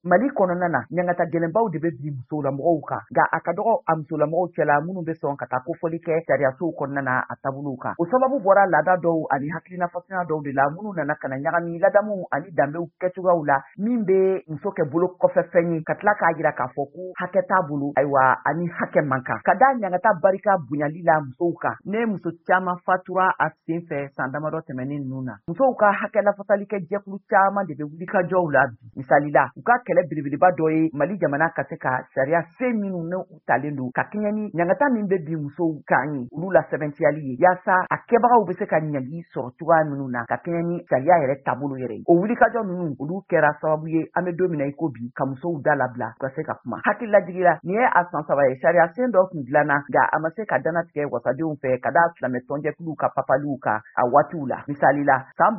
Mali kɔnɔna na ɲangata gɛlɛnbaw de bɛ bi musolamɔgɔw kan nka a ka dɔgɔ a musolamɔgɔw cɛla minnu bɛ sɔn ka taa kofɔli kɛ sariyasow kɔnɔna na a taabolow kan o sababu bɔra laada dɔw ani hakilina fasiya dɔw de la minnu nana ka na ɲagami ladamu ani danbew kɛcogoyaw la min bɛ muso kɛ bolo kɔfɛ fɛn ye ka tila k'a jira k'a fɔ ko hakɛ t'a bolo ayiwa ani hakɛ man kan ka da ɲangata barika bonyali la musow kan ne muso caman fatura a sen fɛ san damadɔ tɛmɛnen ninnu na musow ka hakɛ lafasali kɛ jɛkulu caman de bɛ wuli ka jɔw la misali la u ka kɛlɛ belebeleba dɔ ye Mali jamana ka se ka sariya sen minnu ne u talen don ka kɛɲɛ ni ɲangata min bɛ bi musow kan ye olu la sɛbɛntiyali ye yaasa a kɛbagaw bɛ se ka ɲangi sɔrɔ cogoya minnu na ka kɛɲɛ ni sariya yɛrɛ taabolo yɛrɛ ye o wulikajɔ ninnu olu kɛra sababu ye an bɛ don min na i ko bi ka musow da labila ka se ka kuma hakililajigira nin ye a san saba ye sariya sen dɔ tun dilanna nka a ma se ka danatigɛ wasadenw fɛ ka da silamɛ tɔnjɛkuluw ka papaliw kan a waatiw la misali la san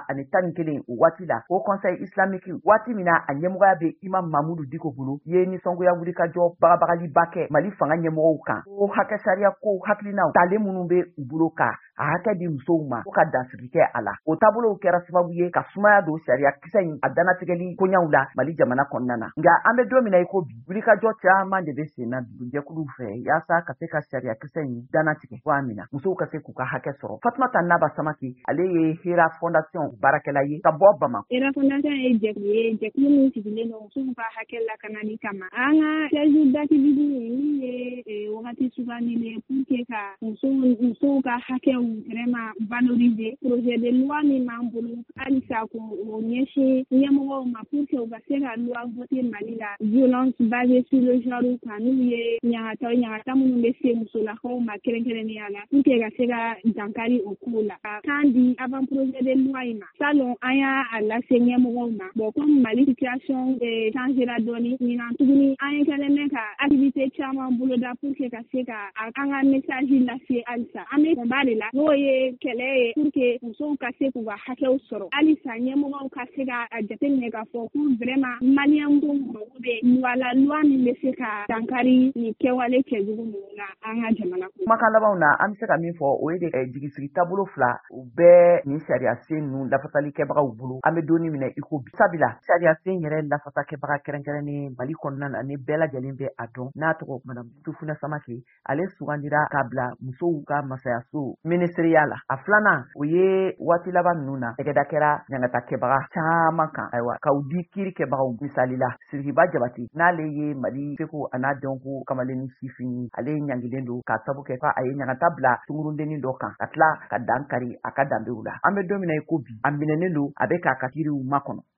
2011 o waati la o conseil islamique waati min na a ɲɛmɔgɔya bɛ Imam Mamudu Diko bolo ye nisɔngoya wulikajɔ bagabagaliba kɛ Mali fanga ɲɛmɔgɔw kan o hakɛ sariya ko hakilinaw talen minnu bɛ u bolo ka a hakɛ di musow ma ko ka dansigi kɛ a la o taabolow kɛra sababu ye ka sumaya don sariya kisɛ in a danatigɛli koɲaw la Mali jamana kɔnɔna na nka an bɛ don min na i ko bi wulikajɔ caman de bɛ sen na jɛkuluw fɛ yaasa ka se ka sariya kisɛ in danatigɛ cogoya min na musow ka se k'u ka hakɛ sɔrɔ Fatumata Naba Samake ale ye Hera Fondation baarakɛla ye ka bɔ Bamako. Hera Fondation ye jɛkulu min sigilen don musow ka hakɛ lakanani kama an ka siège d'activité min ye wagati sugandilen pour que ka musow ka hakɛw vraiment valoriser projet de loi min b'an bolo halisa ko o ɲɛsin ɲɛmɔgɔw ma pour que u ka se ka loi voter Mali la violence basée sur le genre kan n'u ye ɲagata minnu bɛ se musolakaw ma kɛrɛnkɛrɛnnenya la pour que ka se ka dankari o kow la ka kan di avant projet de loi in ma salon an y'a lase ɲɛmɔgɔw ma bon comme Mali situation changera dɔɔni ɲinan tuguni an ye kɛlen bɛ ka activité caman boloda pour que ka se ka an ka message lase halisa an bɛ kunba de la n'o ye kɛlɛ ye pour que musow ka se k'u ka hakɛw sɔrɔ halisa ɲɛmɔgɔw ka se ka jateminɛ k'a fɔ ko vraiment maliyɛn musow mago bɛ loi min bɛ se ka dankari nin kɛwale cɛjugu ninnu na an ka jamana kɔnɔ. Kumakan labanw na an bɛ se ka min fɔ o ye de jigisigi taabolo fila u bɛɛ nin sariya sen ninnu lafasali kɛbagaw bolo an bɛ donni minɛ i ko bi sabila sariya sen yɛrɛ lafasa kɛbaga kɛrɛnkɛrɛnnen Mali kɔnɔna na ni bɛɛ lajɛlen bɛ a dɔn n'a tɔgɔ Madame Tufuna Samake ale sugandira k'a bila musow ka masayaso ministeriya la a filanan o ye waati laban ninnu na tɛgɛda kɛra ɲangata kɛbaga caman kan ayiwa k'aw di kiiri kɛbagaw misali la Sirikiba Jabati n'ale ye Mali seko a n'a denko kamalenni sifin ye ale ɲangilen don k'a sabu kɛ a ye ɲangata bila tungurundennin dɔ kan ka tila ka dan kari a ka danbew la an bɛ don min na i ko bi a minɛnen don a bɛ k'a ka kiiriw makɔnɔ